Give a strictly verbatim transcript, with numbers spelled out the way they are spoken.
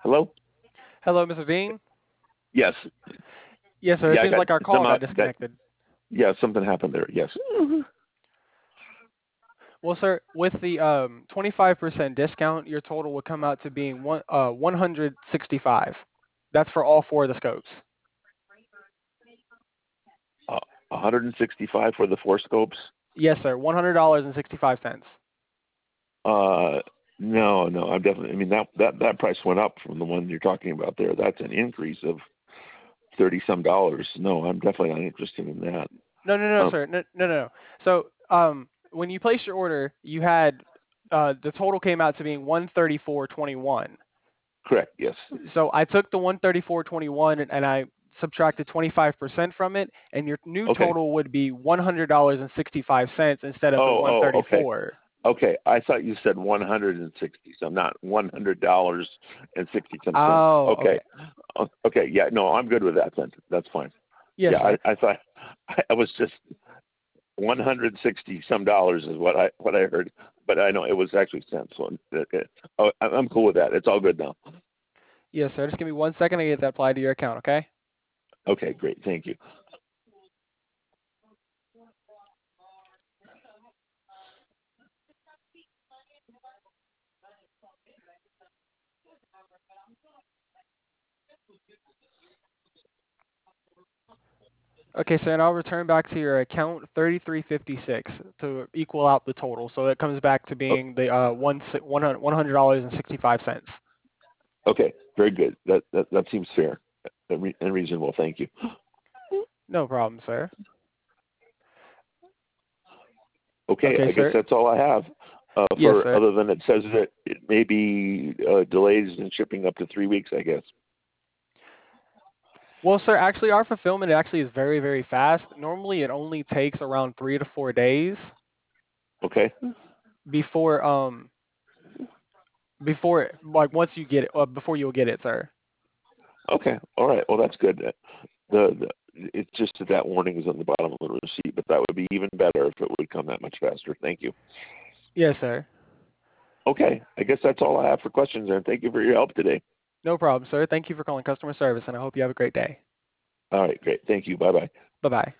Hello? Hello, Mister Bean? Yes. Yes, sir. It Yeah, I seems got like our call somehow got that. disconnected. Yeah, something happened there. Yes. Well, sir, with the um, twenty-five percent discount, your total would come out to being one, uh, one hundred sixty-five. That's for all four of the scopes. Uh, one hundred sixty-five for the four scopes. Yes, sir. one hundred dollars and sixty-five cents. Uh, no, no. I'm definitely. I mean that that that price went up from the one you're talking about there. That's an increase of thirty some dollars. No, I'm definitely not interested in that. No, no, no, Um, sir. No, no, no. no. So, um, when you placed your order, you had uh, the total came out to being one thirty-four twenty-one. correct. Yes. So I took the one thirty-four twenty-one and, and I subtracted twenty-five percent from it, and your new Okay. total would be one hundred dollars and sixty-five cents instead of the Oh, oh, okay. one thirty-four. Okay. I thought you said one hundred sixty, so not one hundred dollars and sixty some cents. Oh, Okay. okay. O- Okay. Yeah. No, I'm good with that then. That's fine. Yes, Yeah. sir. I, I thought I was just one hundred sixty some dollars is what I what I heard, but I know it was actually cents. So it, it, oh, I- I'm cool with that. It's all good now. Yes, sir. Just give me one second to get that applied to your account, okay? Okay. Great. Thank you. Okay, sir, and I'll return back to your account thirty-three fifty-six to equal out the total. So it comes back to Oh, being the uh, one one hundred dollars and sixty-five cents. okay. Very good. That that, that seems fair and, re- and reasonable. Thank you. No problem, sir. Okay, Okay, I guess sir. that's all I have. Uh, Yes, for sir. other than it says that it may be uh, delays in shipping up to three weeks, I guess. Well, sir, actually, our fulfillment actually is very, very fast. Normally, it only takes around three to four days Okay. before um before like once you get it, uh, before you'll get it, sir. Okay. All right. Well, that's good. Uh, The, the it's just that that warning is on the bottom of the receipt, but that would be even better if it would come that much faster. Thank you. Yes, sir. Okay. I guess that's all I have for questions, and thank you for your help today. No problem, sir. Thank you for calling customer service, and I hope you have a great day. All right. Great. Thank you. Bye bye. Bye bye.